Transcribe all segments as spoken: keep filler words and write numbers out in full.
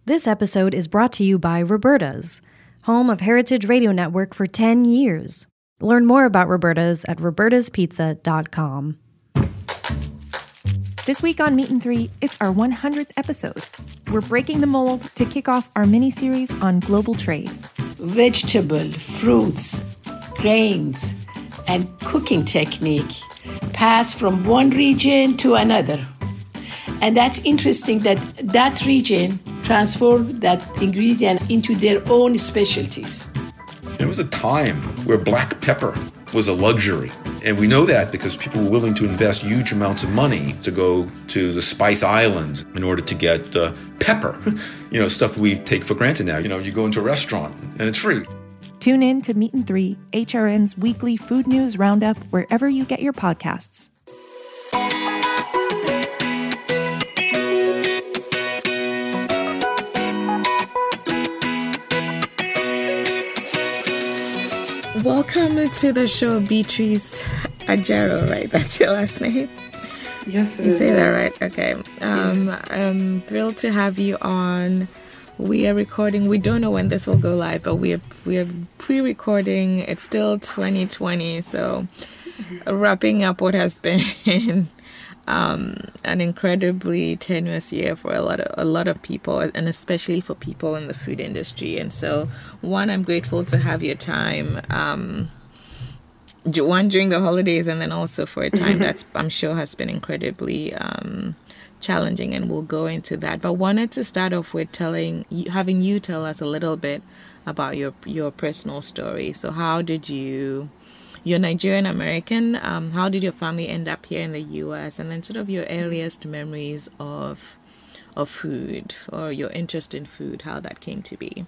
This episode is brought to you by Roberta's, home of Heritage Radio Network for ten years. Learn more about Roberta's at robertas pizza dot com. This week on Meat and Three, it's our one hundredth episode. We're breaking the mold to kick off our mini-series on global trade. Vegetable, fruits, grains, and cooking technique pass from one region to another. And that's interesting that that region transformed that ingredient into their own specialties. There was a time where black pepper was a luxury. And we know that because people were willing to invest huge amounts of money to go to the Spice Islands in order to get uh, pepper. You know, stuff we take for granted now. You know, you go into a restaurant and it's free. Tune in to Meat and Three, H R N's weekly food news roundup, wherever you get your podcasts. Welcome to the show, Beatrice Ajero, right? That's your last name? Yes, it you is. say that right? Okay. Um, yes. I'm thrilled to have you on. We are recording. We don't know when this will go live, but we are we are pre-recording. It's still twenty twenty, so mm-hmm. wrapping up what has been um, an incredibly tenuous year for a lot of a lot of people, and especially for people in the food industry. And so, one, I'm grateful to have your time. Um, one during the holidays, and then also for a time that's I'm sure has been incredibly um, challenging, and we'll go into that. But wanted to start off with telling, having you tell us a little bit about your your personal story. So, how did you? You're Nigerian American. Um, how did your family end up here in the U S? And then sort of your earliest memories of of food, or your interest in food, how that came to be.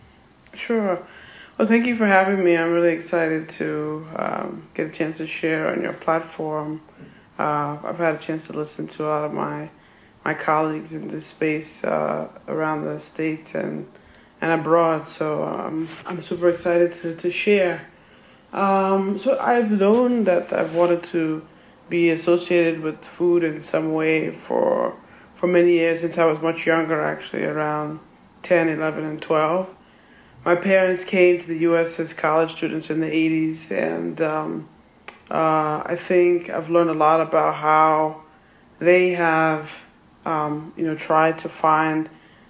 Sure. Well, thank you for having me. I'm really excited to um, get a chance to share on your platform. Uh, I've had a chance to listen to a lot of my my colleagues in this space uh, around the state and and abroad. So um, I'm super excited to, to share. Um, so I've known that I've wanted to be associated with food in some way for for many years, since I was much younger, actually, around ten, eleven, and twelve. My parents came to the U S as college students in the eighties, and um, uh, I think I've learned a lot about how they have, um, you know, tried to find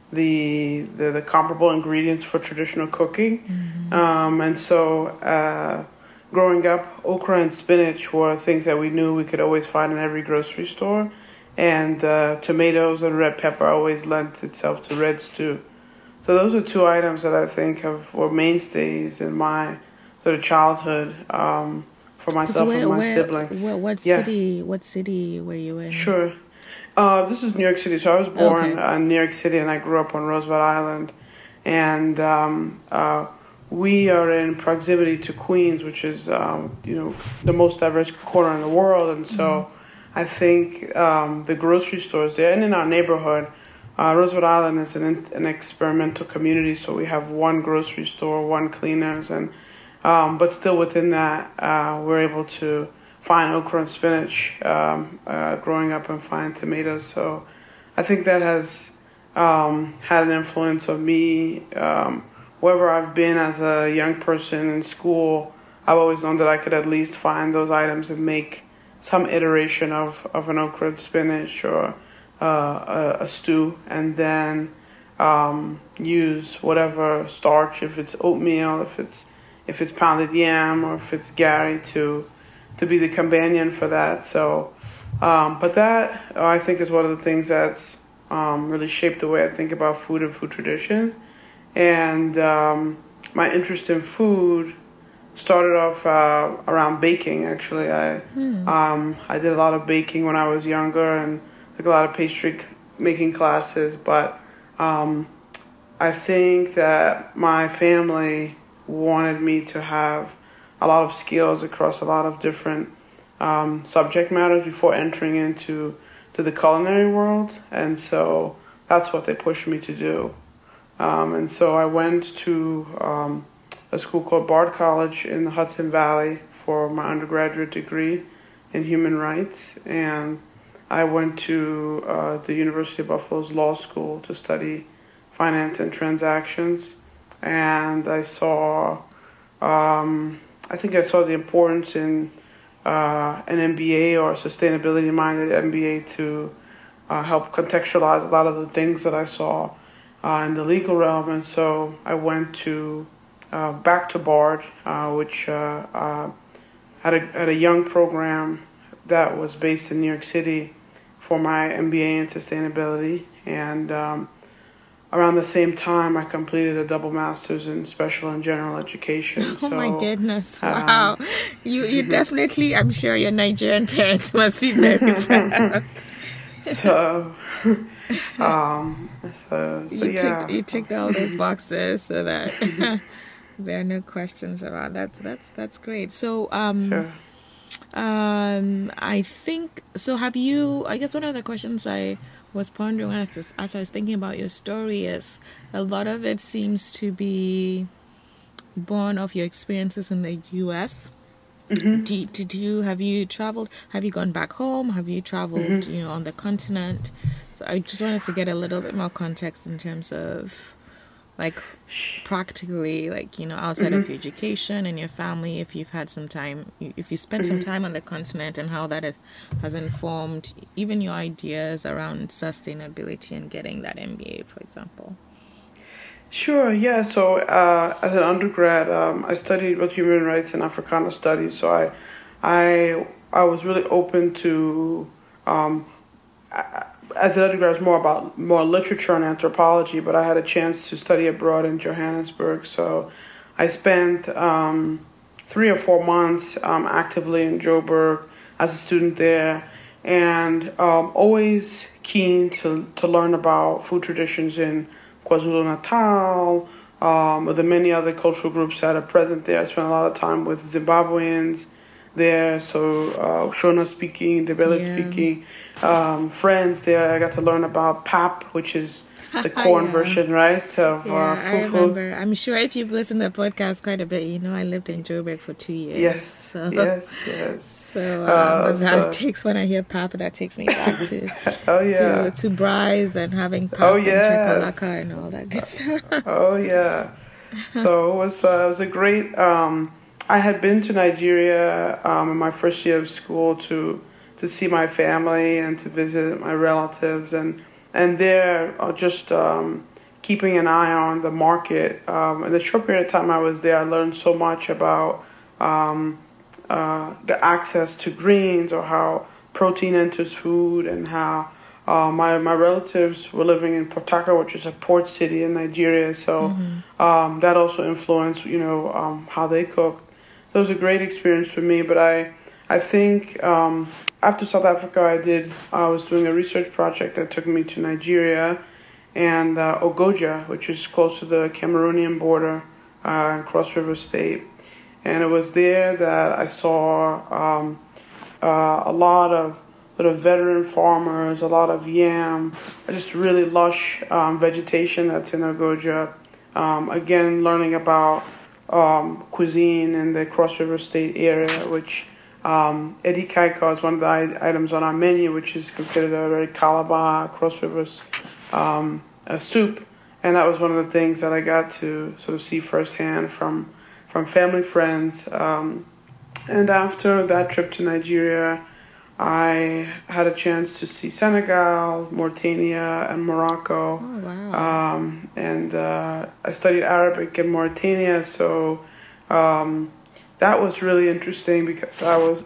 the the, the comparable ingredients for traditional cooking. Mm-hmm. Um, and so uh, growing up, okra and spinach were things that we knew we could always find in every grocery store. And uh, tomatoes and red pepper always lent itself to red stew. So those are two items that I think have were mainstays in my sort of childhood um, for myself where, and my where, siblings. Where, what yeah. city? What city were you in? Sure. Uh, this is New York City. So I was born okay. uh, in New York City, and I grew up on Roosevelt Island. And um, uh, we are in proximity to Queens, which is um, you know the most diverse corner in the world. And so mm-hmm. I think um, the grocery stores there, and in our neighborhood, uh, Roosevelt Island is an an experimental community. So we have one grocery store, one cleaners, and um, but still within that, uh, we're able to find okra and spinach um, uh, growing up, and find tomatoes. So I think that has um, had an influence on me. Um, wherever I've been as a young person in school, I've always known that I could at least find those items and make some iteration of, of an okra and spinach or uh, a, a stew, and then um, use whatever starch, if it's oatmeal, if it's if it's pounded yam, or if it's Gary, to to be the companion for that. So, um, but that, I think, is one of the things that's um, really shaped the way I think about food and food traditions. And um, my interest in food started off uh, around baking, actually. I mm. um, I did a lot of baking when I was younger, and took a lot of pastry making classes. But um, I think that my family wanted me to have a lot of skills across a lot of different um, subject matters before entering into to the culinary world. And so that's what they pushed me to do. Um, and so I went to um, a school called Bard College in the Hudson Valley for my undergraduate degree in human rights. And I went to uh, the University of Buffalo's law school to study finance and transactions, and I saw, um, I think I saw the importance in uh, an M B A or a sustainability-minded M B A to uh, help contextualize a lot of the things that I saw uh, in the legal realm, and so I went to uh, back to Bard, uh, which uh, uh, had a had a young program that was based in New York City for my M B A in sustainability, and um, around the same time, I completed a double master's in special and general education. Oh so, my goodness! um, Wow, you you definitely. I'm sure your Nigerian parents must be very proud. so, um, so, so you yeah. ticked you ticked all those boxes so that there are no questions around. That's that's that's great. So um. Sure. Um, I think so. Have you? I guess one of the questions I was pondering as, to, as I was thinking about your story is a lot of it seems to be born of your experiences in the U S. Mm-hmm. Did, did you have you traveled? Have you gone back home? Have you traveled? Mm-hmm. You know, on the continent. So I just wanted to get a little bit more context in terms of, like, practically, like, you know, outside mm-hmm. of your education and your family, if you've had some time, if you spent mm-hmm. some time on the continent, and how that is, has informed even your ideas around sustainability and getting that M B A, for example. Sure, yeah. So uh, as an undergrad, um, I studied both human rights and Africana studies. So I, I, I was really open to. Um, I, As an undergrad, it was more about more literature and anthropology, but I had a chance to study abroad in Johannesburg. So I spent um, three or four months um, actively in Joburg as a student there, and um, always keen to, to learn about food traditions in KwaZulu-Natal, um, with the many other cultural groups that are present there. I spent a lot of time with Zimbabweans there, so uh, Shona speaking, Ndebele yeah. speaking, um, friends there. I got to learn about pap, which is the corn yeah. version, right, of yeah, uh, fufu. I remember. I'm sure if you've listened to the podcast quite a bit, you know I lived in Joburg for two years. Yes, so, yes, yes. So, um, uh, so that takes, when I hear pap, that takes me back to oh yeah to, to Bryce and having pap oh, and yes. chakalaka and all that good stuff. Oh yeah. So it was uh, it was a great. Um, I had been to Nigeria um, in my first year of school to to see my family and to visit my relatives, and and there uh, just um, keeping an eye on the market. Um, in the short period of time I was there, I learned so much about um, uh, the access to greens, or how protein enters food, and how uh, my my relatives were living in Port Harcourt, which is a port city in Nigeria. So mm-hmm. um, that also influenced, you know, um, how they cook. So it was a great experience for me, but I, I think um, after South Africa, I did. I was doing a research project that took me to Nigeria, and uh, Ogoja, which is close to the Cameroonian border uh, in Cross River State, and it was there that I saw um, uh, a lot of sort of veteran farmers, a lot of yam, just really lush um, vegetation that's in Ogoja. Um, again, learning about Um, cuisine in the Cross River State area, which um, Edi Kaiko is one of the I- items on our menu, which is considered a very Calabar, Cross River um, a soup. And that was one of the things that I got to sort of see firsthand from, from family friends. Um, and after that trip to Nigeria, I had a chance to see Senegal, Mauritania, and Morocco. Oh, wow. Um, and uh, I studied Arabic in Mauritania, so um, that was really interesting because I was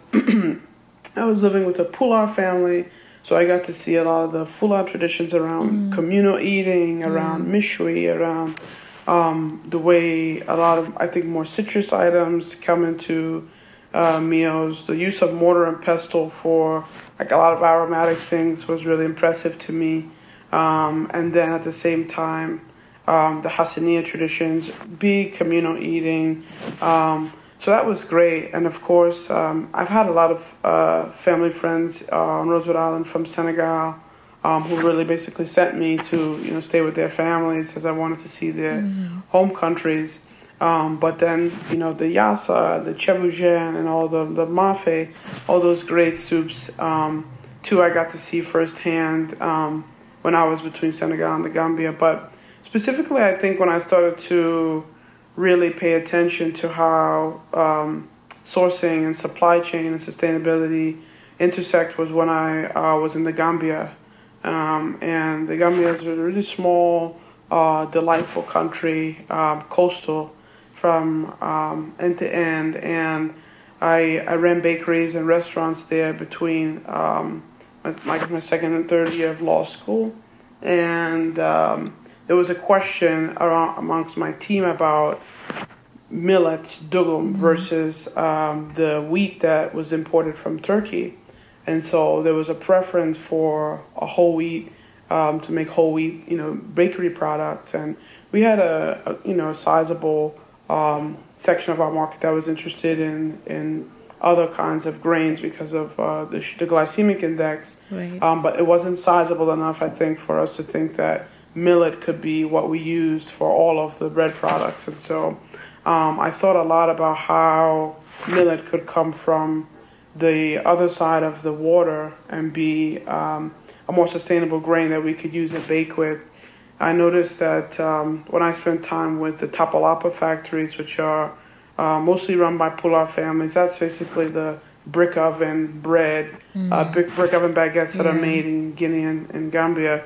I was living with a Pular family, so I got to see a lot of the Fula traditions around mm. communal eating, around mm. mishui, around um, the way a lot of, I think, more citrus items come into Uh, meals. The use of mortar and pestle for like a lot of aromatic things was really impressive to me. Um, and then at the same time, um, the Hassaniya traditions, big communal eating. Um, so that was great. And of course, um, I've had a lot of uh, family friends uh, on Roosevelt Island from Senegal um, who really basically sent me to, you know, stay with their families as I wanted to see their mm-hmm. home countries. Um, but then, you know, the yassa, the chebujen, and all the, the mafe, all those great soups, um, too, I got to see firsthand um, when I was between Senegal and the Gambia. But specifically, I think when I started to really pay attention to how um, sourcing and supply chain and sustainability intersect was when I uh, was in the Gambia. Um, and the Gambia is a really small, uh, delightful country, um, coastal from um, end to end. And I, I ran bakeries and restaurants there between um, my, my second and third year of law school. And um, there was a question around, amongst my team about millet, dugum, versus um, the wheat that was imported from Turkey. And so there was a preference for a whole wheat, um, to make whole wheat, you know, bakery products. And we had a, a you know, a sizable um, section of our market that was interested in, in other kinds of grains because of uh, the, the glycemic index. Right. Um, but it wasn't sizable enough, I think, for us to think that millet could be what we used for all of the bread products. And so um, I thought a lot about how millet could come from the other side of the water and be um, a more sustainable grain that we could use and bake with. I noticed that um, when I spent time with the Tapalapa factories, which are uh, mostly run by Pular families, that's basically the brick oven bread, mm. uh, brick, brick oven baguettes that yeah. are made in Guinea and, and Gambia.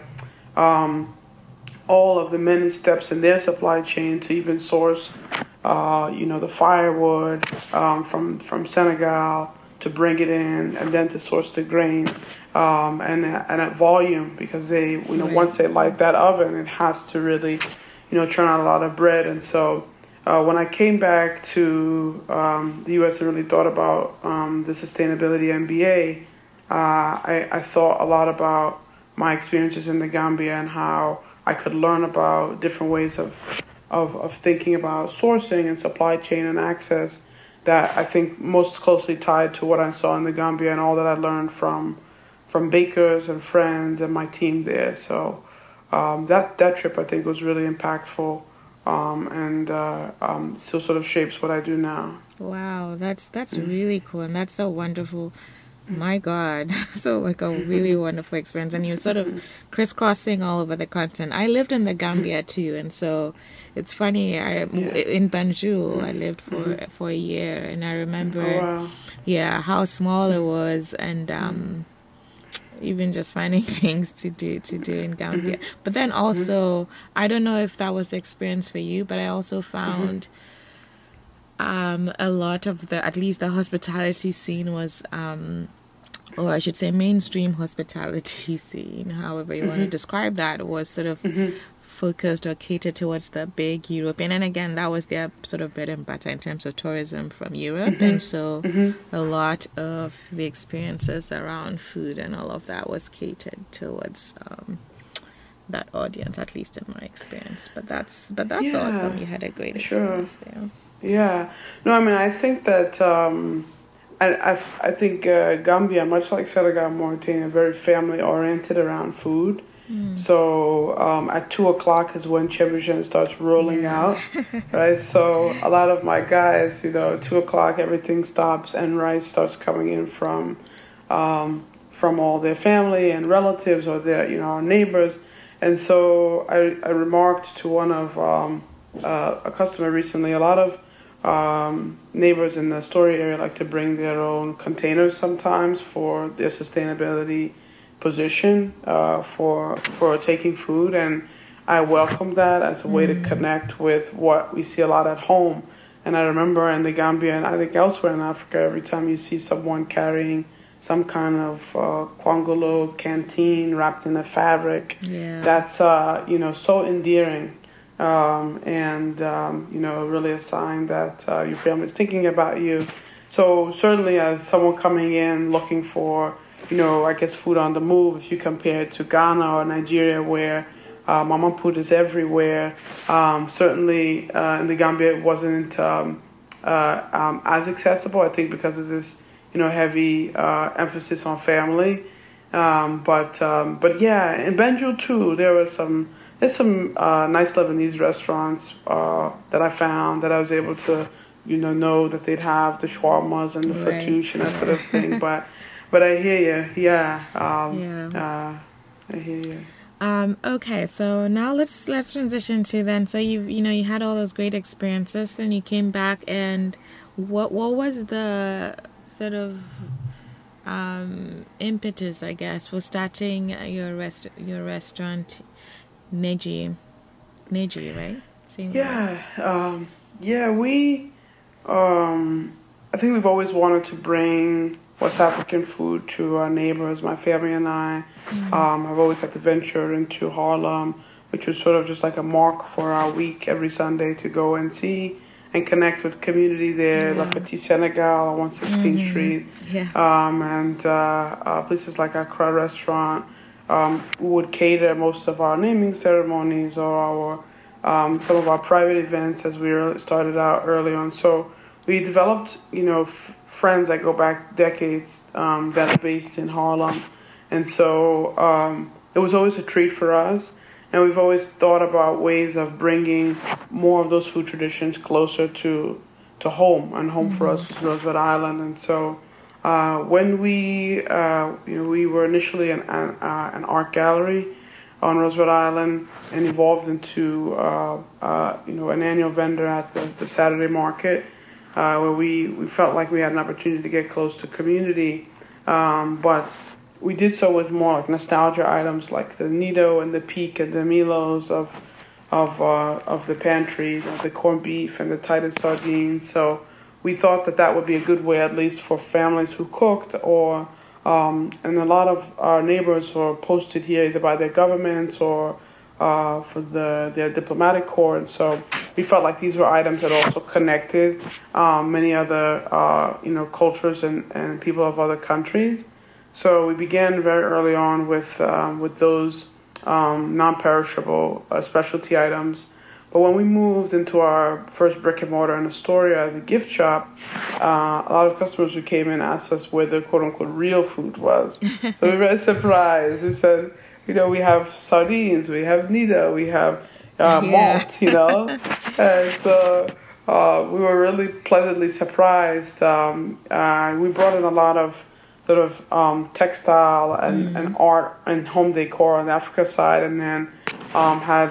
Um, all of the many steps in their supply chain to even source, uh, you know, the firewood um, from from Senegal, to bring it in, and then to source the grain, um, and and at volume, because they, you know, right. once they light that oven, it has to really, you know, churn out a lot of bread. And so uh, when I came back to um, the U S and really thought about um, the sustainability M B A, uh, I, I thought a lot about my experiences in the Gambia and how I could learn about different ways of of, of thinking about sourcing and supply chain and access that I think most closely tied to what I saw in the Gambia and all that I learned from from bakers and friends and my team there. So um, that that trip, I think, was really impactful, um, and uh, um, still sort of shapes what I do now. Wow, that's that's mm-hmm. really cool, and that's so wonderful. My God, so like a really wonderful experience, and you're sort of crisscrossing all over the continent. I lived in the Gambia too, and so it's funny. I yeah. in Banjul, I lived for mm-hmm. for a year, and I remember, oh, wow. yeah, how small it was, and um, even just finding things to do to do in Gambia. Mm-hmm. But then also, mm-hmm. I don't know if that was the experience for you, but I also found. Mm-hmm. Um, a lot of the, at least the hospitality scene was, um, or I should say mainstream hospitality scene, however you mm-hmm. want to describe that, was sort of mm-hmm. focused or catered towards the big European. And again, that was their sort of bread and butter in terms of tourism from Europe. Mm-hmm. And so mm-hmm. a lot of the experiences around food and all of that was catered towards um, that audience, at least in my experience. But that's, but that's yeah. awesome. You had a great experience sure. there. Yeah. No, I mean, I think that, um, I, I, I think uh, Gambia, much like Senegal and Mauritania, are very family-oriented around food. Mm. So um, at two o'clock is when Chebushen starts rolling yeah. out, right? So a lot of my guys, you know, two o'clock, everything stops and rice starts coming in from um, from all their family and relatives or their, you know, our neighbors. And so I, I remarked to one of um, uh, a customer recently, a lot of Um, neighbors in the Story area like to bring their own containers sometimes for their sustainability position uh, for for taking food, and I welcome that as a way mm. to connect with what we see a lot at home. And I remember in the Gambia, and I think elsewhere in Africa, every time you see someone carrying some kind of uh, kwangolo canteen wrapped in a fabric, yeah. that's uh, you know so endearing. Um, and, um, you know, really a sign that uh, your family is thinking about you. So certainly as someone coming in looking for, you know, I guess food on the move, if you compare it to Ghana or Nigeria where uh, mama put is everywhere, um, certainly uh, in the Gambia it wasn't um, uh, um, as accessible, I think because of this, you know, heavy uh, emphasis on family. Um, but, um, but yeah, in Banjul too, there were some... There's some uh, nice Lebanese restaurants uh, that I found that I was able to, you know, know that they'd have the shawarmas and the right. fattoush and that sort of thing. But, but I hear you, yeah, um, yeah. Uh, I hear you. Um, okay, so now let's let's transition to then. So you you know you had all those great experiences, then you came back, and what what was the sort of um, impetus, I guess, for starting your rest your restaurant, Neji, Neji, right? Saying Yeah, um, yeah, we. Um, I think we've always wanted to bring West African food to our neighbors, my family and I. Mm-hmm. Um, I've always had to venture into Harlem, which was sort of just like a mark for our week every Sunday to go and see and connect with community there, yeah. like Petit Senegal on one hundred sixteenth mm-hmm. Street, yeah. um, and uh, uh, places like Accra Restaurant um, would cater most of our naming ceremonies or our um, some of our private events as we started out early on. So we developed, you know, f- friends that go back decades um, that are based in Harlem. And so um, it was always a treat for us. And we've always thought about ways of bringing more of those food traditions closer to to home. And home mm-hmm. for us was Roosevelt Island. And so uh, when we, uh, you know, we were initially an, an, uh, an art gallery on Roosevelt Island and evolved into, uh, uh, you know, an annual vendor at the, the Saturday market. Uh, where we, we felt like we had an opportunity to get close to community. Um, but we did so with more like nostalgia items like the Nido and the Peak and the Milos of of uh, of the pantry, like the corned beef and the Titus sardines. So we thought that that would be a good way, at least for families who cooked, or um, and a lot of our neighbors were posted here either by their governments or uh, for the their diplomatic corps. And so we felt like these were items that also connected um, many other uh, you know cultures and, and people of other countries. So we began very early on with um, with those um, non-perishable uh, specialty items. But when we moved into our first brick and mortar in Astoria as a gift shop, uh, a lot of customers who came in asked us where the quote-unquote real food was. So we were very surprised. We said, you know, we have sardines, we have Nido, we have uh, yeah. malt, you know. And so uh, we were really pleasantly surprised. Um, uh, we brought in a lot of sort of um, textile and, mm. and art and home decor on the Africa side, and then um, had,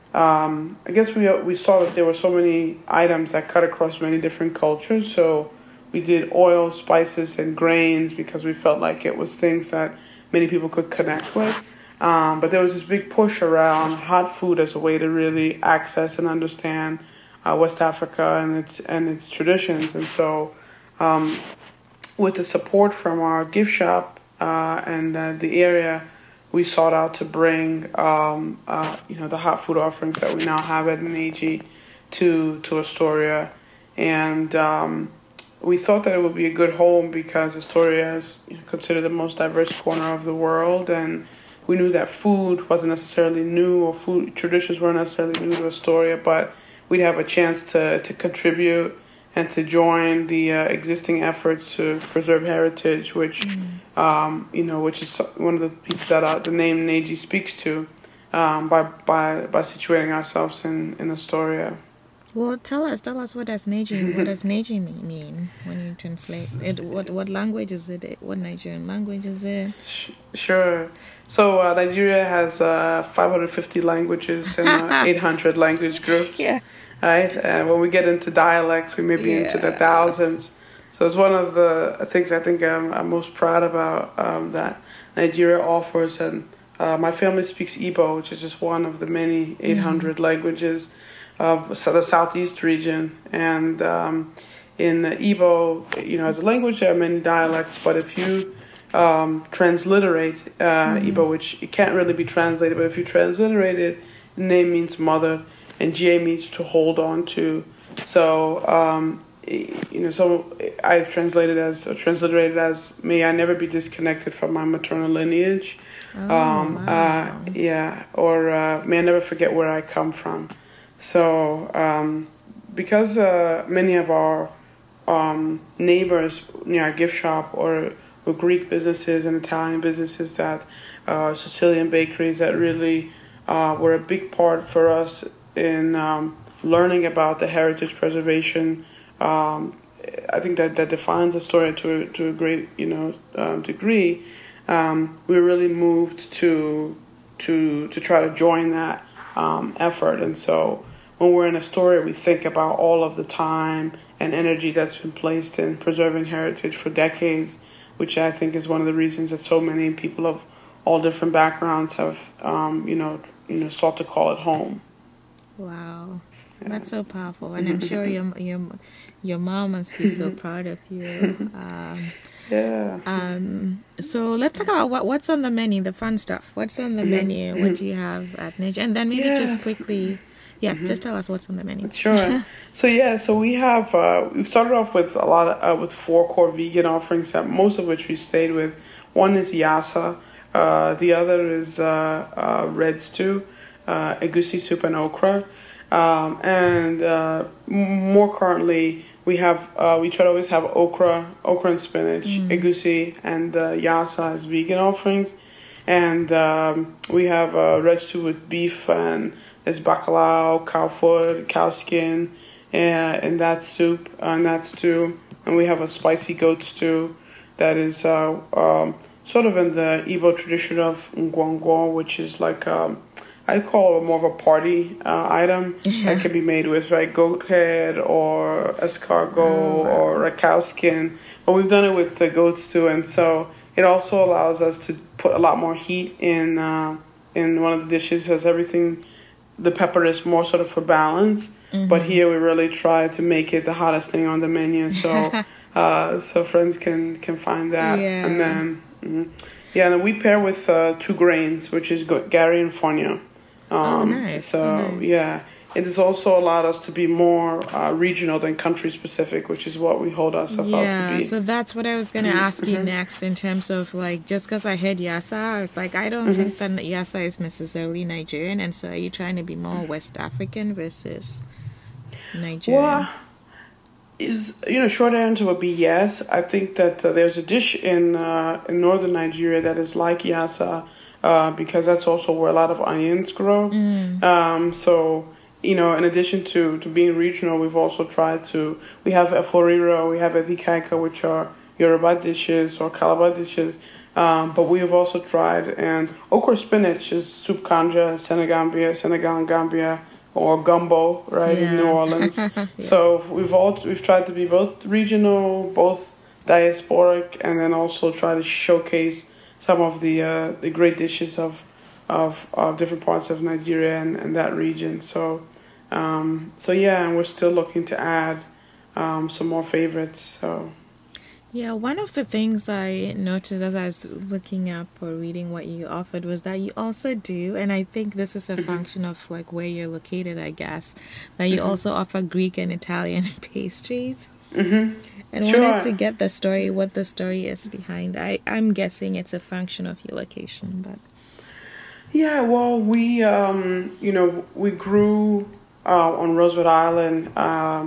um, I guess we we saw that there were so many items that cut across many different cultures, so we did oil, spices, and grains because we felt like it was things that many people could connect with. Um, but there was this big push around hot food as a way to really access and understand uh, West Africa and its and its traditions, and so um, with the support from our gift shop uh, and uh, the area, we sought out to bring um, uh, you know the hot food offerings that we now have at Neji to to Astoria, and um, we thought that it would be a good home because Astoria is you know, considered the most diverse corner of the world, and we knew that food wasn't necessarily new or food traditions weren't necessarily new to Astoria, but we'd have a chance to to contribute and to join the uh, existing efforts to preserve heritage, which, mm. um, you know, which is one of the pieces that uh, the name Neji speaks to, um, by by by situating ourselves in, in Astoria. Well, tell us, tell us what does Neji, what does Neji mean when you translate it? What what language is it? What Nigerian language is it? Sure. So uh, Nigeria has uh, five hundred fifty languages and uh, eight hundred language groups. Yeah. Right, and when we get into dialects, we may be yeah. into the thousands. So it's one of the things I think I'm, I'm most proud about um, that Nigeria offers. And uh, my family speaks Igbo, which is just one of the many eight hundred mm-hmm. languages of the southeast region. And um, in Igbo, you know, as a language, there are many dialects. But if you um, transliterate uh, mm-hmm. Igbo, which it can't really be translated, but if you transliterate it, the name means mother. And J means to hold on to. So, um, you know, so I translated as, or transliterated as, may I never be disconnected from my maternal lineage. Oh, um, wow. uh, yeah, or uh, may I never forget where I come from. So, um, because uh, many of our um, neighbors near our gift shop or, or Greek businesses and Italian businesses that uh, Sicilian bakeries that really uh, were a big part for us in um, learning about the heritage preservation, um, I think that, that defines Astoria to to a great you know uh, degree. Um, we really moved to to to try to join that um, effort. And so when we're in a story, we think about all of the time and energy that's been placed in preserving heritage for decades, which I think is one of the reasons that so many people of all different backgrounds have, um, you know, you know, sought to call it home. Wow, yeah. That's so powerful, and I'm sure your your your mom must be so proud of you. Um, yeah. Um. So let's talk about what what's on the menu, the fun stuff. What's on the menu? What do you have at Nature? And then maybe yes. just quickly. Yeah, mm-hmm. just tell us what's on the menu. Sure. so yeah, so we have uh, we've started off with a lot of uh, with four core vegan offerings, that most of which we stayed with. One is yassa, uh, the other is uh, uh, red stew, uh, egusi soup and okra, um, and uh, more currently we have uh, we try to always have okra, okra and spinach, mm. egusi and uh, yassa as vegan offerings, and um, we have uh, red stew with beef and. There's bacalao, cow foot, cow skin, and, and that soup, and that stew. And we have a spicy goat stew that is uh, um, sort of in the Igbo tradition of ngwangwo, which is like, um, I call it more of a party uh, item yeah. that can be made with right, goat head or escargot oh, wow. or a cow skin. But we've done it with the goat stew, and so it also allows us to put a lot more heat in, uh, in one of the dishes, as everything... The pepper is more sort of for balance, mm-hmm. but here we really try to make it the hottest thing on the menu, so uh, so friends can, can find that. Yeah. And then, mm-hmm. yeah, and then we pair with uh, two grains, which is Gary and Fonio. Um, oh, nice. So, nice. yeah. It has also allowed us to be more uh, regional than country-specific, which is what we hold ourselves yeah, out to be. Yeah, so that's what I was going to ask you next in terms of, like, just because I heard yassa, I was like, I don't mm-hmm. think that yassa is necessarily Nigerian, and so are you trying to be more West African versus Nigerian? Well, is, you know, short answer would be yes. I think that uh, there's a dish in, uh, in northern Nigeria that is like yassa, uh, because that's also where a lot of onions grow. Mm. Um, so... You know, in addition to, to being regional, we've also tried to, we have eforiro, we have edikaika, which are Yoruba dishes or Calabar dishes, um, but we have also tried, and okra spinach is soup kanja, Senegambia, Senegal and Gambia, or gumbo, right, yeah. in New Orleans. yeah. So we've all, we've tried to be both regional, both diasporic, and then also try to showcase some of the uh, the great dishes of, of, of different parts of Nigeria and, and that region. So, Um, so yeah, and we're still looking to add um, some more favorites. So, yeah, one of the things I noticed as I was looking up or reading what you offered was that you also do, and I think this is a mm-hmm. function of like where you're located, I guess, that you mm-hmm. also offer Greek and Italian pastries. Mm-hmm. And sure. wanted to get the story, what the story is behind. I I'm guessing it's a function of your location, but yeah, well, we um, you know we grew. Uh, on Roosevelt Island, um,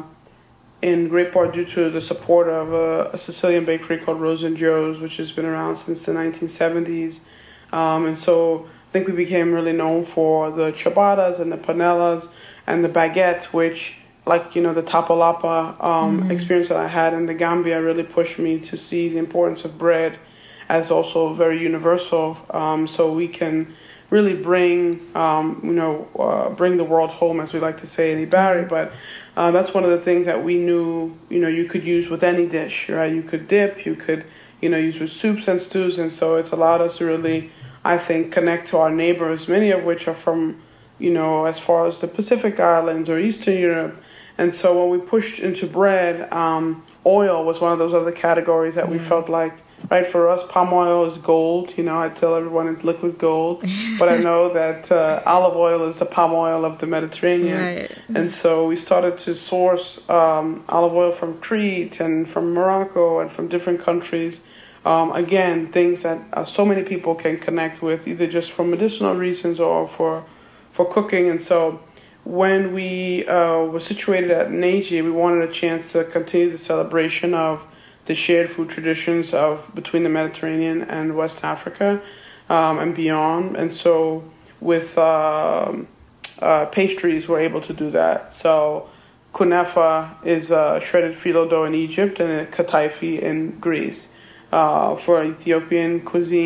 in great part due to the support of a, a Sicilian bakery called Rose and Joe's, which has been around since the nineteen seventies. Um, and so I think we became really known for the ciabattas and the panellas and the baguette, which, like, you know, the tapalapa um, mm-hmm. experience that I had in the Gambia really pushed me to see the importance of bread as also very universal. Um, so we can really bring, um, you know, uh, bring the world home, as we like to say in Ibari. But uh, that's one of the things that we knew, you know, you could use with any dish, right? You could dip, you could, you know, use with soups and stews. And so it's allowed us to really, I think, connect to our neighbors, many of which are from, you know, as far as the Pacific Islands or Eastern Europe. And so when we pushed into bread, um, oil was one of those other categories that we felt like, right, for us, palm oil is gold. You know, I tell everyone it's liquid gold. But I know that uh, olive oil is the palm oil of the Mediterranean. Right. And so we started to source um, olive oil from Crete and from Morocco and from different countries. Um, again, things that uh, so many people can connect with, either just for medicinal reasons or for for cooking. And so when we uh, were situated at Neji, we wanted a chance to continue the celebration of the shared food traditions of between the Mediterranean and West Africa um, and beyond. And so with uh, uh, pastries, we're able to do that. So kunafa is uh, shredded phyllo dough in Egypt, and kataifi in Greece. Uh, for Ethiopian cuisine,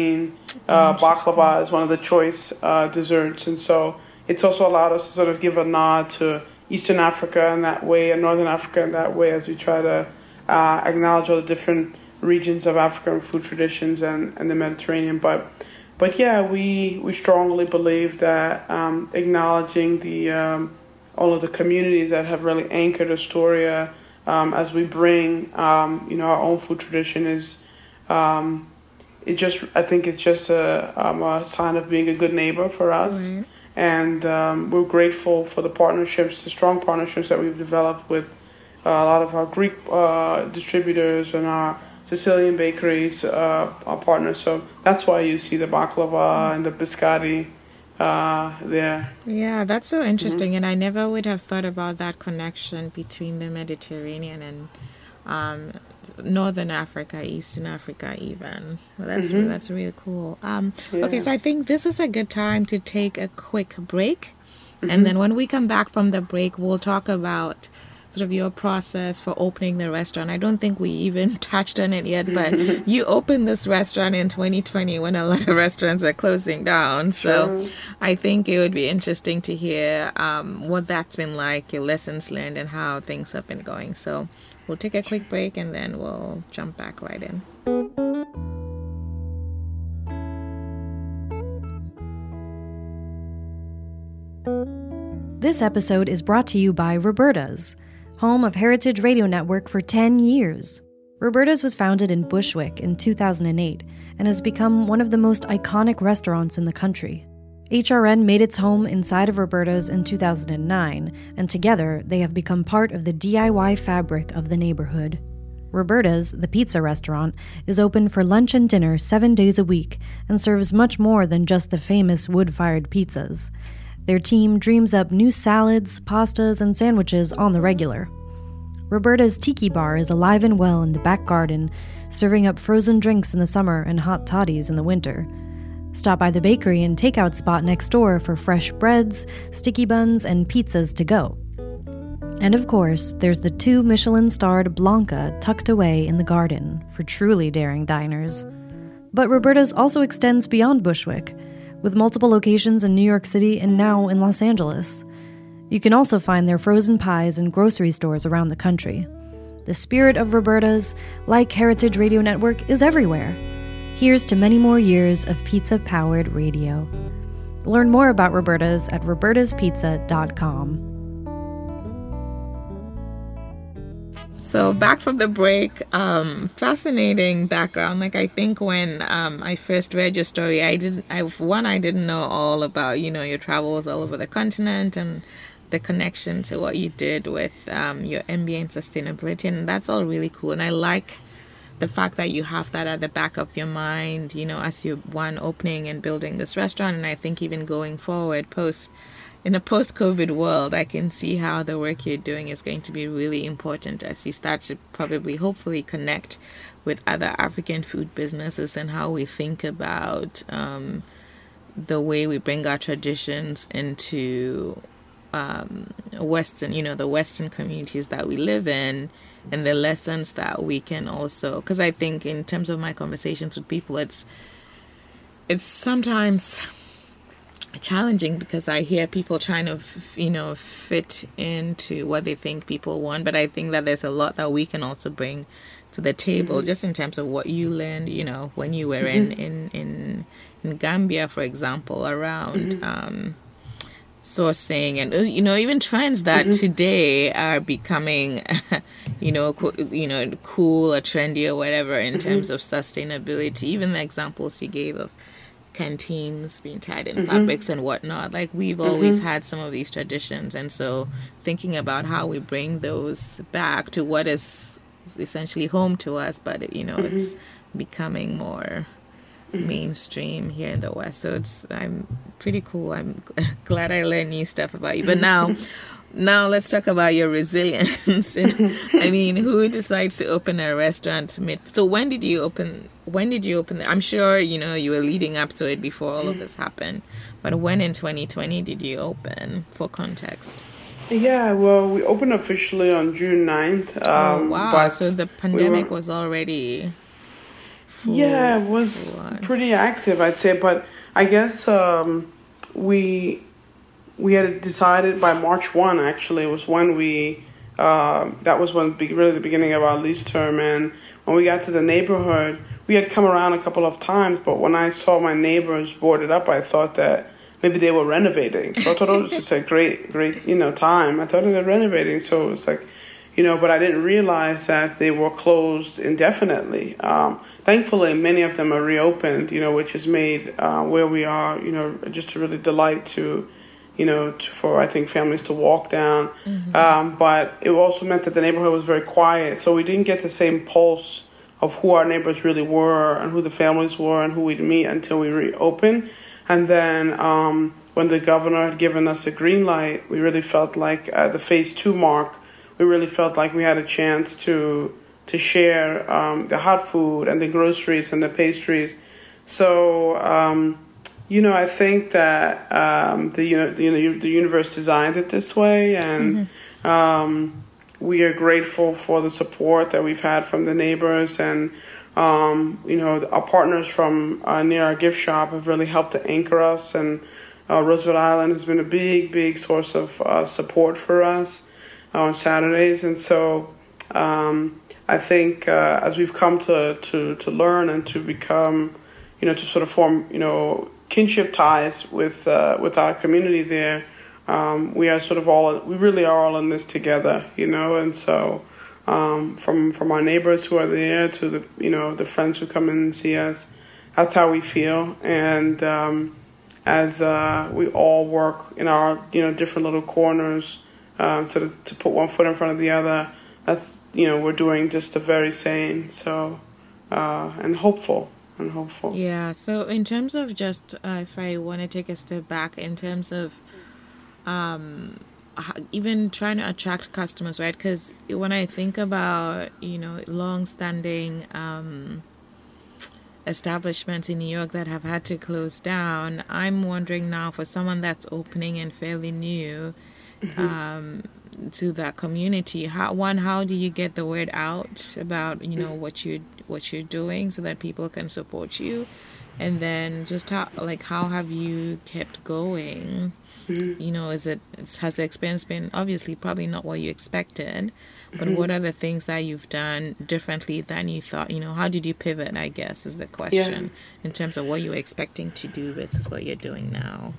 uh, baklava is one of the choice uh, desserts. And so it's also allowed us to sort of give a nod to Eastern Africa in that way and Northern Africa in that way as we try to uh, acknowledge all the different regions of African food traditions and, and the Mediterranean. But but yeah, we, we strongly believe that um, acknowledging the um, all of the communities that have really anchored Astoria um, as we bring um, you know our own food tradition is um, it just I think it's just a, um, a sign of being a good neighbor for us. Mm-hmm. And um, we're grateful for the partnerships, the strong partnerships that we've developed with uh, a lot of our Greek uh, distributors and our Sicilian bakeries, uh, our partners. So that's why you see the baklava and the biscotti uh, there. Yeah, that's so interesting. Mm-hmm. And I never would have thought about that connection between the Mediterranean and um, Northern Africa, Eastern Africa even. Well, that's mm-hmm. that's really cool. Um, yeah. Okay, so I think this is a good time to take a quick break. Mm-hmm. And then when we come back from the break, we'll talk about sort of your process for opening the restaurant. I don't think we even touched on it yet, but you opened this restaurant in twenty twenty when a lot of restaurants are closing down. Sure. So I think it would be interesting to hear um, what that's been like, your lessons learned, and how things have been going. So we'll take a quick break and then we'll jump back right in. This episode is brought to you by Roberta's, home of Heritage Radio Network for ten years. Roberta's was founded in Bushwick in two thousand eight and has become one of the most iconic restaurants in the country. H R N made its home inside of Roberta's in two thousand nine, and together they have become part of the D I Y fabric of the neighborhood. Roberta's, the pizza restaurant, is open for lunch and dinner seven days a week and serves much more than just the famous wood-fired pizzas. Their team dreams up new salads, pastas, and sandwiches on the regular. Roberta's Tiki Bar is alive and well in the back garden, serving up frozen drinks in the summer and hot toddies in the winter. Stop by the bakery and takeout spot next door for fresh breads, sticky buns, and pizzas to go. And of course, there's the two Michelin-starred Blanca tucked away in the garden for truly daring diners. But Roberta's also extends beyond Bushwick, with multiple locations in New York City and now in Los Angeles. You can also find their frozen pies in grocery stores around the country. The spirit of Roberta's, like Heritage Radio Network, is everywhere. Here's to many more years of pizza-powered radio. Learn more about Roberta's at robertas pizza dot com. So back from the break, um, fascinating background. Like I think when um, I first read your story, I didn't. I one I didn't know all about you know your travels all over the continent and the connection to what you did with um, your M B A in sustainability, and that's all really cool. And I like the fact that you have that at the back of your mind, you know, as you're one opening and building this restaurant. And I think even going forward, post. In a post-COVID world, I can see how the work you're doing is going to be really important as you start to probably, hopefully, connect with other African food businesses and how we think about um, the way we bring our traditions into um, Western, you know, the Western communities that we live in, and the lessons that we can also, because I think in terms of my conversations with people, it's it's sometimes challenging because I hear people trying to, you know, fit into what they think people want. But I think that there's a lot that we can also bring to the table, mm-hmm. just in terms of what you learned, you know, when you were mm-hmm. in, in, in, in Gambia, for example, around mm-hmm. um, sourcing and, you know, even trends that mm-hmm. today are becoming, you know, co- you know, cool or trendy or whatever in mm-hmm. terms of sustainability. Even the examples you gave of canteens being tied in mm-hmm. fabrics and whatnot. Like we've mm-hmm. always had some of these traditions, and so thinking about how we bring those back to what is essentially home to us, but you know mm-hmm. it's becoming more mm-hmm. mainstream here in the West. So it's I'm pretty cool. I'm glad I learned new stuff about you. But now Now let's talk about your resilience. I mean, who decides to open a restaurant mid? So when did you open? When did you open? I'm sure you know you were leading up to it before all of this happened. But when in twenty twenty did you open? For context. Yeah, well, we opened officially on June ninth. Um, oh wow! So the pandemic we were, was already full, yeah, it was pretty active, I'd say. But I guess um, we we had decided by March first, actually, it was when we, uh, that was when be, really the beginning of our lease term. And when we got to the neighborhood, we had come around a couple of times, but when I saw my neighbors boarded up, I thought that maybe they were renovating. So I thought it was just a great, great, you know, time. I thought they were renovating. So it was like, you know, but I didn't realize that they were closed indefinitely. Um, thankfully, many of them are reopened, you know, which has made uh, where we are, you know, just a really delight to, you know, to, for, I think, families to walk down. Mm-hmm. Um, but it also meant that the neighborhood was very quiet. So we didn't get the same pulse of who our neighbors really were and who the families were and who we'd meet until we reopened. And then um, when the governor had given us a green light, we really felt like at the phase two mark, we really felt like we had a chance to to share um, the hot food and the groceries and the pastries. So, um, you know, I think that um, the, you know, the, you know, the universe designed it this way. And mm-hmm. um, we are grateful for the support that we've had from the neighbors, and um, you know, our partners from uh, near our gift shop have really helped to anchor us, and uh, Roosevelt Island has been a big, big source of uh, support for us on Saturdays. And so um, I think uh, as we've come to, to, to learn and to become, you know, to sort of form, you know, kinship ties with uh, with our community there, Um, we are sort of all, we really are all in this together, you know, and so um, from from our neighbors who are there to the, you know, the friends who come in and see us, that's how we feel. And um, as uh, we all work in our, you know, different little corners um, to, to put one foot in front of the other, that's, you know, we're doing just the very same. So, uh, and hopeful. And hopeful. Yeah, so in terms of just, uh, if I want to take a step back, in terms of um even trying to attract customers, right? Because when I think about, you know, long-standing um establishments in New York that have had to close down, I'm wondering now, for someone that's opening and fairly new mm-hmm. um to that community, how one how do you get the word out about, you know, what you what you're doing so that people can support you? And then just how, like, how have you kept going? Mm-hmm. You know, is it has the experience been obviously probably not what you expected, but mm-hmm. what are the things that you've done differently than you thought? You know, how did you pivot, I guess, is the question, yeah. in terms of what you were expecting to do versus what you're doing now.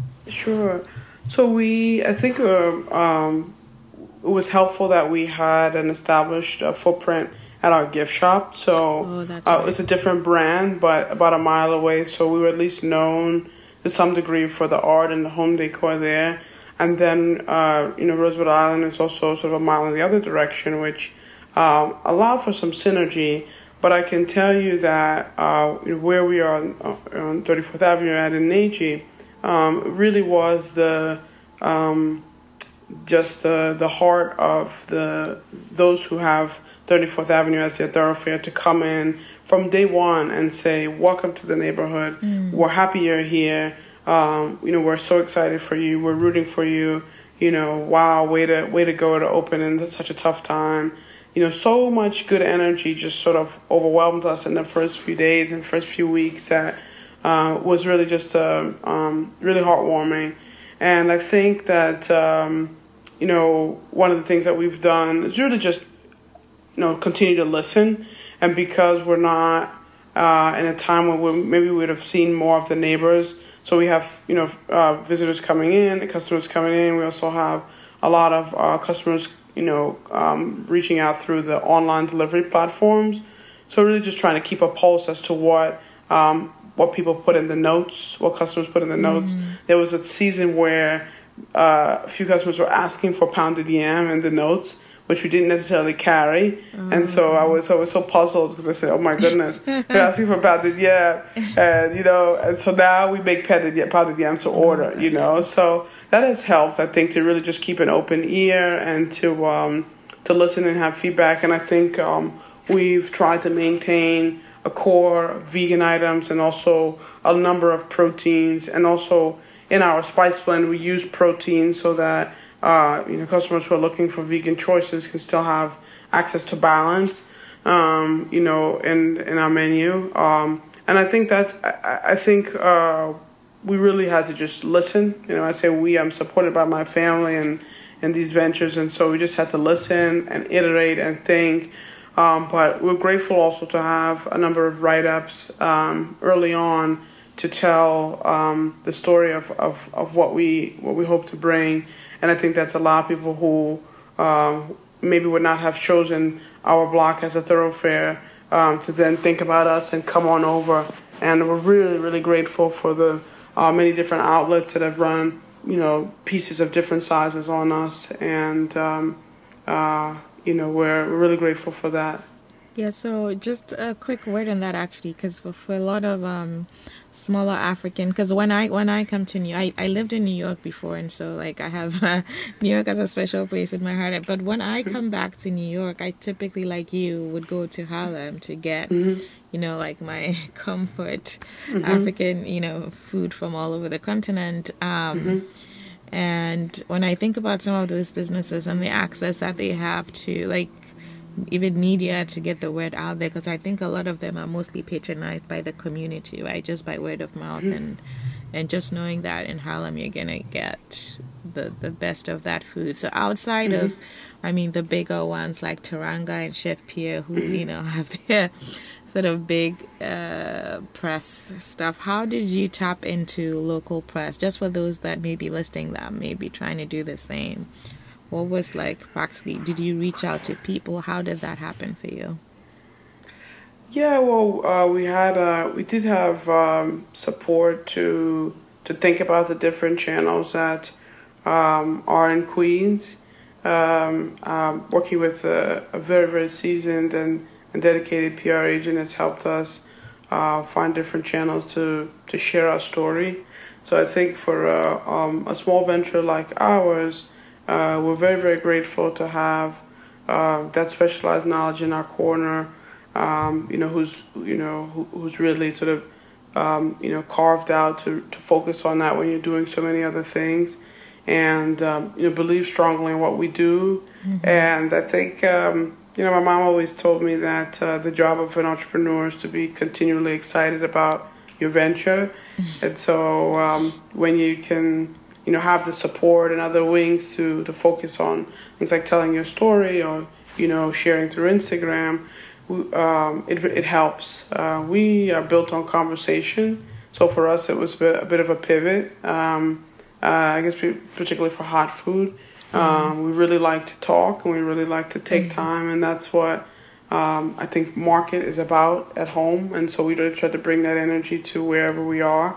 Sure. So we, I think uh, um, it was helpful that we had an established uh, footprint at our gift shop. So oh, that's uh, right. It's a different brand, but about a mile away. So we were at least known to some degree for the art and the home decor there. And then, uh, you know, Roosevelt Island is also sort of a mile in the other direction, which um, allowed for some synergy. But I can tell you that uh, where we are on, on thirty-fourth Avenue at Inagee um, really was the um, just the the heart of the those who have thirty-fourth Avenue as their thoroughfare to come in from day one and say, welcome to the neighborhood. Mm. We're happy you're here. Um, you know, we're so excited for you. We're rooting for you. You know, wow, way to way to go to open in such a tough time. You know, so much good energy just sort of overwhelmed us in the first few days and first few weeks that uh, was really just uh, um, really heartwarming. And I think that, um, you know, one of the things that we've done is really just, you know, continue to listen. And because we're not uh, in a time where we maybe we would have seen more of the neighbors, so we have, you know, uh, visitors coming in, customers coming in. We also have a lot of uh, customers, you know, um, reaching out through the online delivery platforms. So really just trying to keep a pulse as to what um, what people put in the notes, what customers put in the notes. Mm. There was a season where uh, a few customers were asking for pounded yam in the notes, which we didn't necessarily carry. Oh. And so I was I was so puzzled because I said, oh my goodness, they're asking for pounded yam. And, you know, and so now we make pounded yam, pounded yam to order, you know. So that has helped, I think, to really just keep an open ear and to um, to listen and have feedback. And I think um, we've tried to maintain a core of vegan items and also a number of proteins. And also in our spice blend, we use protein so that Uh, you know, customers who are looking for vegan choices can still have access to balance. um, you know, in in our menu. Um, and I think that's I, I think uh, we really had to just listen. You know, I say we. I'm supported by my family and in these ventures, and so we just had to listen and iterate and think. Um, but we're grateful also to have a number of write-ups um, early on to tell um, the story of, of, of what we what we hope to bring. And I think that's a lot of people who um, maybe would not have chosen our block as a thoroughfare um, to then think about us and come on over. And we're really, really grateful for the uh, many different outlets that have run, you know, pieces of different sizes on us. And, um, uh, you know, we're, we're really grateful for that. Yeah, so just a quick word on that, actually, because for, for a lot of um, smaller African, because when I when I come to New York, I, I lived in New York before, and so like I have uh, New York as a special place in my heart. But when I come back to New York, I typically, like you, would go to Harlem to get, mm-hmm. you know, like my comfort mm-hmm. African, you know, food from all over the continent. Um, mm-hmm. And when I think about some of those businesses and the access that they have to, like, even media to get the word out there, because I think a lot of them are mostly patronized by the community, right? Just by word of mouth, mm-hmm. and and just knowing that in Harlem you're gonna get the the best of that food. So outside mm-hmm. of, I mean, the bigger ones like Teranga and Chef Pierre, who mm-hmm. you know have their sort of big uh, press stuff. How did you tap into local press? Just for those that may be listening that may be trying to do the same. What was like actually, did you reach out to people? How did that happen for you? Yeah, well, uh, we had, uh, we did have um, support to to think about the different channels that um, are in Queens. Um, um, working with a, a very, very seasoned and, and dedicated P R agent has helped us uh, find different channels to, to share our story. So I think for uh, um, a small venture like ours, Uh, we're very, very grateful to have uh, that specialized knowledge in our corner. Um, you know, who's you know who, who's really sort of um, you know carved out to, to focus on that when you're doing so many other things, and um, you know believe strongly in what we do. Mm-hmm. And I think um, you know my mom always told me that uh, the job of an entrepreneur is to be continually excited about your venture, mm-hmm. and so um, when you can. You know, have the support and other wings to, to focus on things like telling your story or, you know, sharing through Instagram, um, it it helps. Uh, we are built on conversation. So for us, it was a bit, a bit of a pivot, um, uh, I guess particularly for hot food. Um, mm-hmm. We really like to talk and we really like to take mm-hmm. time. And that's what um, I think market is about at home. And so we really try to bring that energy to wherever we are.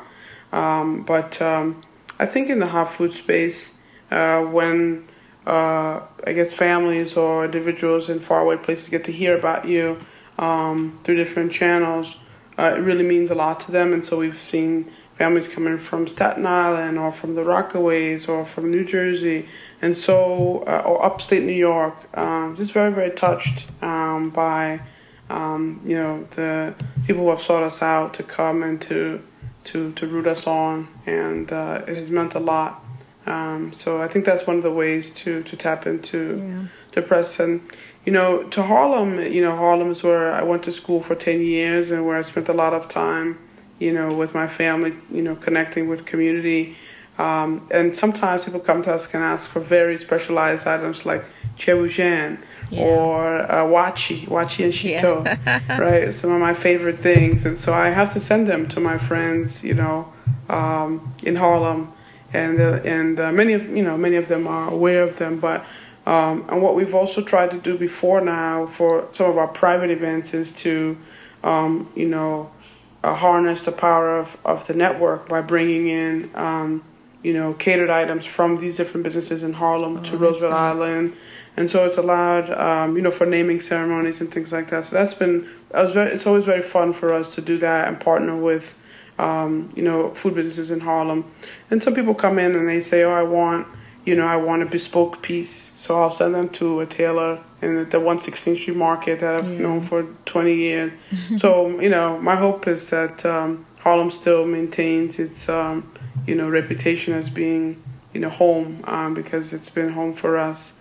Um, but... Um, I think in the hot food space, uh, when uh, I guess families or individuals in faraway places get to hear about you um, through different channels, uh, it really means a lot to them. And so we've seen families coming from Staten Island or from the Rockaways or from New Jersey, and so uh, or upstate New York, um, just very very touched um, by um, you know the people who have sought us out to come and to. to to root us on, and uh, it has meant a lot. Um, so I think that's one of the ways to, to tap into yeah. to press. And, you know, to Harlem, you know, Harlem is where I went to school for ten years and where I spent a lot of time, you know, with my family, you know, connecting with community. Um, and sometimes people come to us and ask for very specialized items like Chebouchen yeah. or uh, Wachi, Wachi and Shito, yeah. right? Some of my favorite things. And so I have to send them to my friends, you know, um, in Harlem. And uh, and uh, many of, you know, many of them are aware of them. But um, and what we've also tried to do before now for some of our private events is to, um, you know, uh, harness the power of, of the network by bringing in, um, you know, catered items from these different businesses in Harlem oh, to Roosevelt Island. And so it's allowed, um, you know, for naming ceremonies and things like that. So that's been, I was very, it's always very fun for us to do that and partner with, um, you know, food businesses in Harlem. And some people come in and they say, oh, I want, you know, I want a bespoke piece. So I'll send them to a tailor in the one sixteenth Street Market that I've yeah. known for twenty years. So, you know, my hope is that um, Harlem still maintains its, um, you know, reputation as being, you know, home um, because it's been home for us.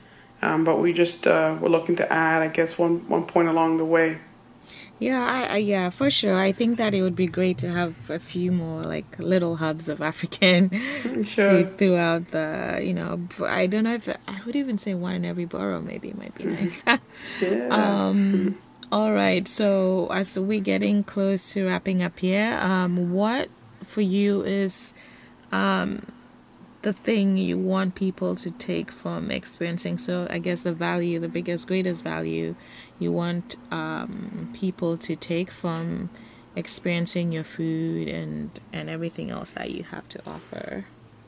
Um, but we just uh, were looking to add, I guess, one one point along the way. Yeah, I, I yeah, for sure. I think that it would be great to have a few more like little hubs of African Sure. food throughout the, you know, b- I don't know if I would even say one in every borough. Maybe it might be nice. Yeah. um, all right. So as we're getting close to wrapping up here, um, what for you is um the thing you want people to take from experiencing? So I guess the value, the biggest, greatest value you want um, people to take from experiencing your food and, and everything else that you have to offer.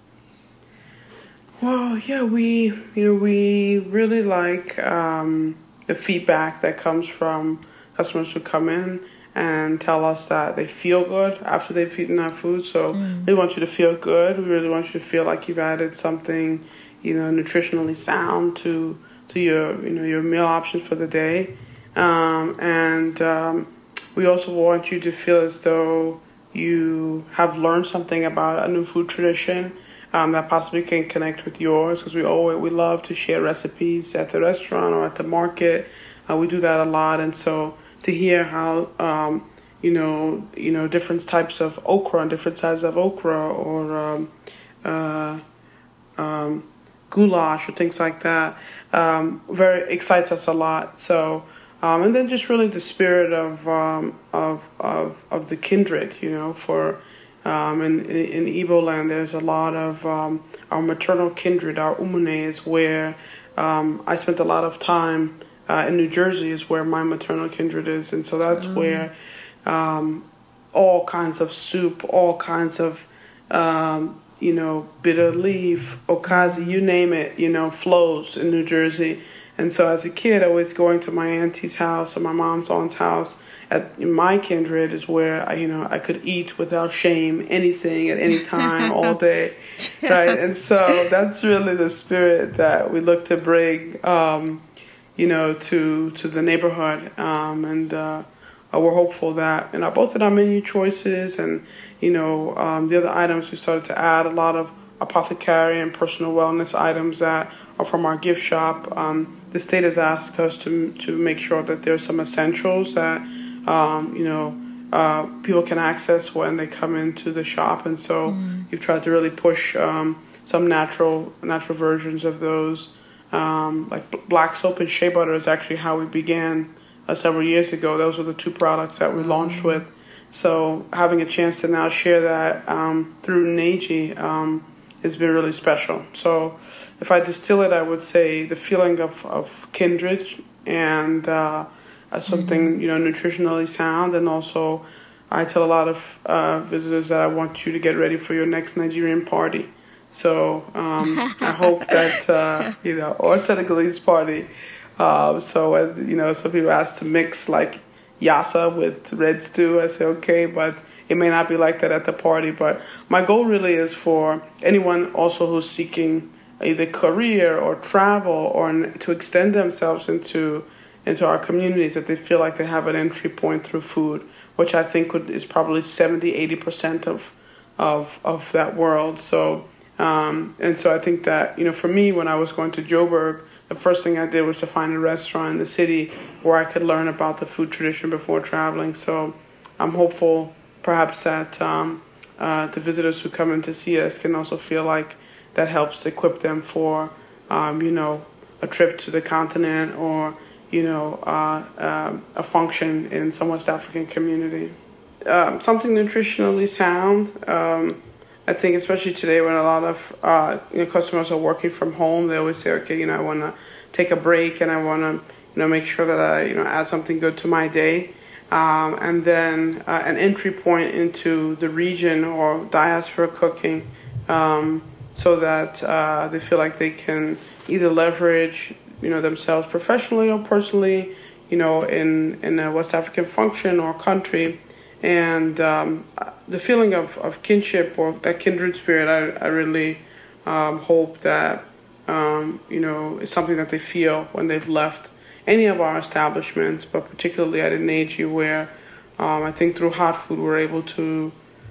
Well, yeah, we you know we really like um, the feedback that comes from customers who come in and tell us that they feel good after they've eaten our food. So Mm. we want you to feel good. We really want you to feel like you've added something, you know, nutritionally sound to to your you know your meal options for the day. Um, and um, we also want you to feel as though you have learned something about a new food tradition um, that possibly can connect with yours. Because we always we love to share recipes at the restaurant or at the market. Uh, we do that a lot, and so to hear how um, you know you know different types of okra and different sizes of okra or um, uh, um, goulash or things like that um, very excites us a lot. So um, and then just really the spirit of um, of, of of the kindred, you know, for um, in in Igbo land there's a lot of um, our maternal kindred, our umune is where um, I spent a lot of time. Uh, in New Jersey is where my maternal kindred is, and so that's mm. where um, all kinds of soup, all kinds of um, you know bitter leaf, okazi, you name it, you know, flows in New Jersey. And so as a kid, I was going to my auntie's house or my mom's aunt's house. At my kindred is where I, you know, I could eat without shame anything at any time, all day, right? And so that's really the spirit that we look to bring. Um, you know, to to the neighborhood, um, and uh, we're hopeful that, you know, both in our menu choices and, you know, um, the other items, we started to add a lot of apothecary and personal wellness items that are from our gift shop. Um, the state has asked us to to make sure that there's some essentials that, um, you know, uh, people can access when they come into the shop, and so mm. you've tried to really push um, some natural natural versions of those. Um, like black soap and shea butter is actually how we began uh, several years ago. Those were the two products that we launched with. So having a chance to now share that um, through Neji um, has been really special. So if I distill it, I would say the feeling of, of kindred and uh, something, mm-hmm. you know, nutritionally sound. And also I tell a lot of uh, visitors that I want you to get ready for your next Nigerian party. So um, I hope that, uh, you know, or Senegalese party. Uh, so, uh, you know, some people ask to mix like yassa with red stew. I say, okay, but it may not be like that at the party. But my goal really is for anyone also who's seeking either career or travel or to extend themselves into into our communities, that they feel like they have an entry point through food, which I think would, is probably seventy, eighty percent of, of, of that world. So, Um, and so I think that, you know, for me, when I was going to Joburg, the first thing I did was to find a restaurant in the city where I could learn about the food tradition before traveling. So I'm hopeful perhaps that um, uh, the visitors who come in to see us can also feel like that helps equip them for, um, you know, a trip to the continent or, you know, uh, uh, a function in some West African community. Um, something nutritionally sound. Um, I think especially today when a lot of uh, you know, customers are working from home, they always say, okay, you know, I want to take a break and I want to, you know, make sure that I, you know, add something good to my day. Um, and then uh, an entry point into the region or diaspora cooking um, so that uh, they feel like they can either leverage, you know, themselves professionally or personally, you know, in, in a West African function or country. And um, the feeling of, of kinship or that kindred spirit, I, I really um, hope that, um, you know, is something that they feel when they've left any of our establishments, but particularly at Neji, where um, I think through hot food we're able to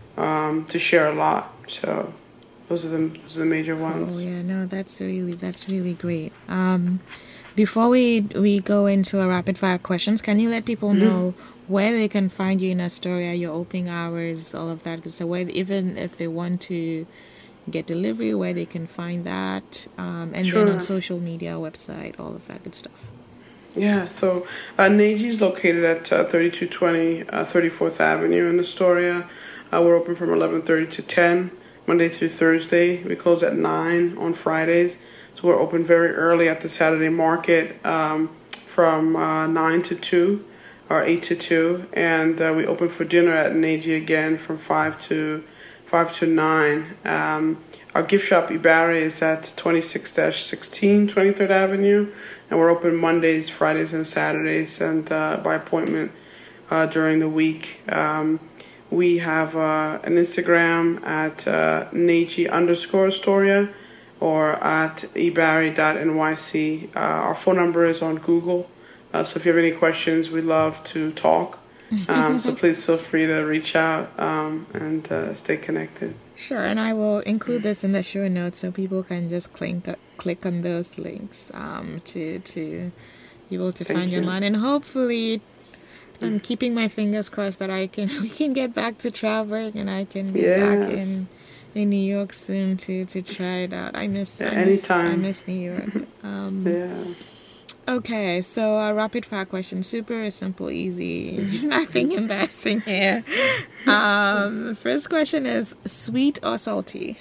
um, to share a lot. So those are the those are the major ones. Oh yeah, no, that's really that's really great. Um, Before we we go into our rapid fire questions, can you let people Mm-hmm. know where they can find you in Astoria, your opening hours, all of that? So where, even if they want to get delivery, where they can find that, um, and Sure. then on social media, website, all of that good stuff. Yeah, so uh, Neji is located at uh, thirty-two twenty uh, thirty-fourth Avenue in Astoria. Uh, we're open from eleven thirty to ten, Monday through Thursday. We close at nine on Fridays. So we're open very early at the Saturday market um, from uh, nine to two or eight to two. And uh, we open for dinner at Neji again from five to five to nine. Um, our gift shop, Ibarri, is at twenty-six sixteen twenty-third Avenue. And we're open Mondays, Fridays, and Saturdays, and uh, by appointment uh, during the week. Um, we have uh, an Instagram at uh, Neji underscore Astoria or at ebarry dot n y c. Uh, our phone number is on Google, uh, so if you have any questions, we love to talk. Um, so please feel free to reach out um, and uh, stay connected. Sure, and I will include this in the show notes so people can just click click on those links um, to to be able to Thank find you you. online, and hopefully, I'm keeping my fingers crossed that I can we can get back to traveling and I can be back Yes. in in New York soon to to try it out. I miss Yeah, I miss, I anytime. miss New York. Um, Yeah. Okay, so a rapid fire question, super simple, easy, nothing embarrassing here. Um, first question is sweet or salty?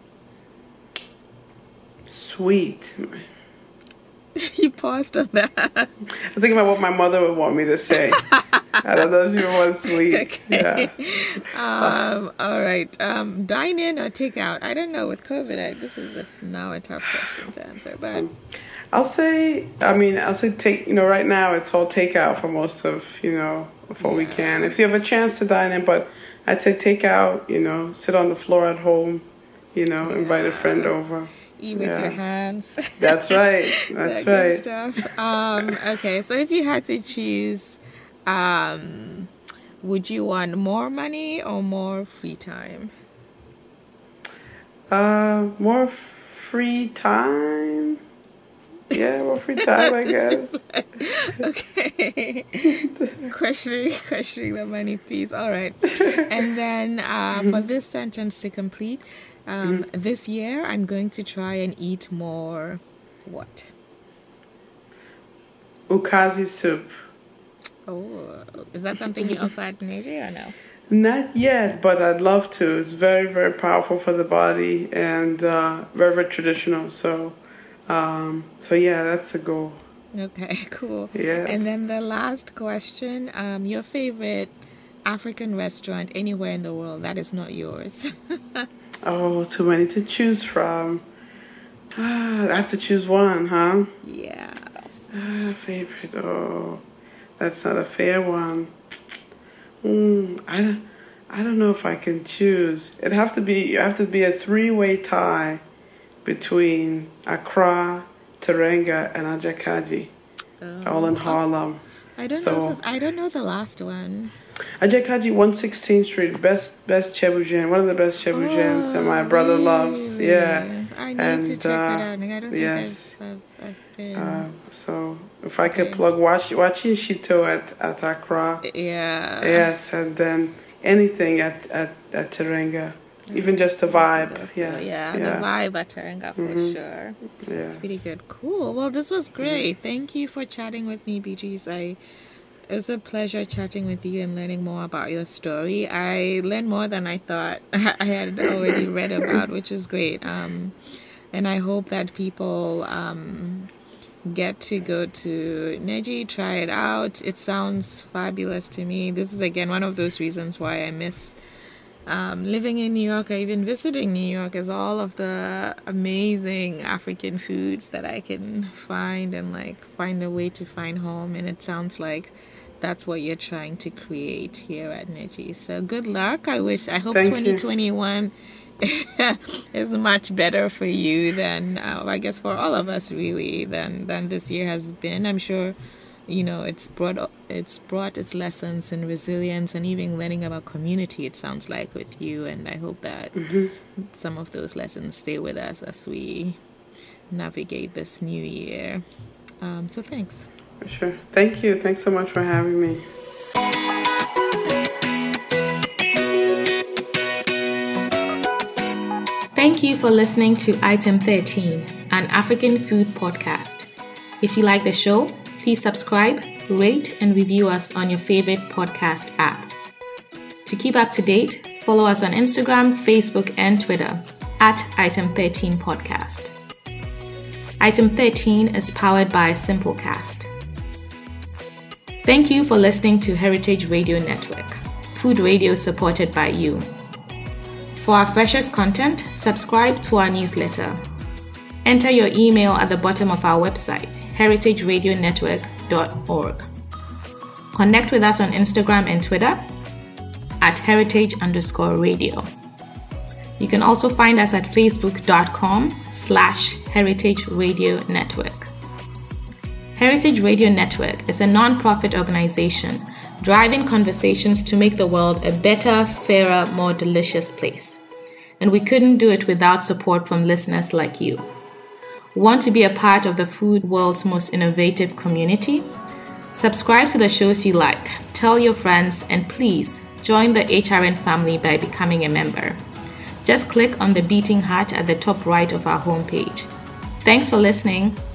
Sweet. You paused on that. I'm thinking about what my mother would want me to say. I don't know if she would want sweet. Okay. Yeah. Um, all right. Um, dine in or take out? I don't know. With COVID, I, this is a, now a tough question to answer. But I'll say, I mean, I'll say take, you know, right now it's all takeout for most of, you know, of what we Yeah. can. If you have a chance to dine in, but I'd say take out, you know, sit on the floor at home, you know, invite a friend over. eat with Yeah. your hands. That's right. That's That good right. stuff. Um, okay, so if you had to choose, um, would you want more money or more free time? Uh, more f- free time. Yeah, more free time, I guess. Okay. questioning, questioning the money piece. All right. And then uh, for this sentence to complete, um, this year I'm going to try and eat more. What? Ukazi soup. Oh, is that something you offer at Neji or no? Not yet, but I'd love to. It's very, very powerful for the body and uh, very, very traditional. So, um, so yeah, that's the goal. Okay, cool. Yes. And then the last question, um, your favorite African restaurant anywhere in the world that is not yours. Oh, too many to choose from. Ah, I have to choose one, huh? Yeah. Ah, favorite. Oh, that's not a fair one. Mm, I don't, I don't know if I can choose. It'd have to be. It have to be a three-way tie between Accra, Teranga, and Ajakaji, all in Harlem. I don't So- know. The, I don't know the last one. Ajakaji, one sixteenth Street, best best Chebujan, one of the best Chebujans that my brother loves. really? Yeah. I need And, to check that uh, out. I don't yes. think I've, I've, I've been. Uh, so if I could Okay. plug watch, watching Shito at, at Accra, yeah. yes, and then anything at, at, at Teranga, even just the vibe, So, yes. yeah, yeah, the vibe at Teranga for Mhm. sure. yes. It's pretty good. Cool. Well, this was great. Thank you for chatting with me, B Gs. I it was a pleasure chatting with you and learning more about your story. I learned more than I thought I had already read about, which is great. Um, and I hope that people um, get to go to Neji, try it out. It sounds fabulous to me. This is again one of those reasons why I miss um, living in New York or even visiting New York, is all of the amazing African foods that I can find and like find a way to find home. And it sounds like that's what you're trying to create here at Neji. So good luck. I wish, I hope Thank you. twenty twenty-one is much better for you than, uh, I guess for all of us really, than, than this year has been. I'm sure, you know, it's brought it's brought its lessons in resilience and even learning about community, it sounds like, with you. And I hope that Mm-hmm. some of those lessons stay with us as we navigate this new year. Um, so thanks. For sure. Thank you. Thanks so much for having me. Thank you for listening to Item thirteen, an African food podcast. If you like the show, please subscribe, rate, and review us on your favorite podcast app. To keep up to date, follow us on Instagram, Facebook, and Twitter at Item thirteen Podcast. Item thirteen is powered by Simplecast. Thank you for listening to Heritage Radio Network, food radio supported by you. For our freshest content, subscribe to our newsletter. Enter your email at the bottom of our website, heritage radio network dot org. Connect with us on Instagram and Twitter at heritage underscore radio. You can also find us at facebook.com slash heritage radio network. Heritage Radio Network is a non-profit organization driving conversations to make the world a better, fairer, more delicious place. And we couldn't do it without support from listeners like you. Want to be a part of the food world's most innovative community? Subscribe to the shows you like, tell your friends, and please join the H R N family by becoming a member. Just click on the beating heart at the top right of our homepage. Thanks for listening.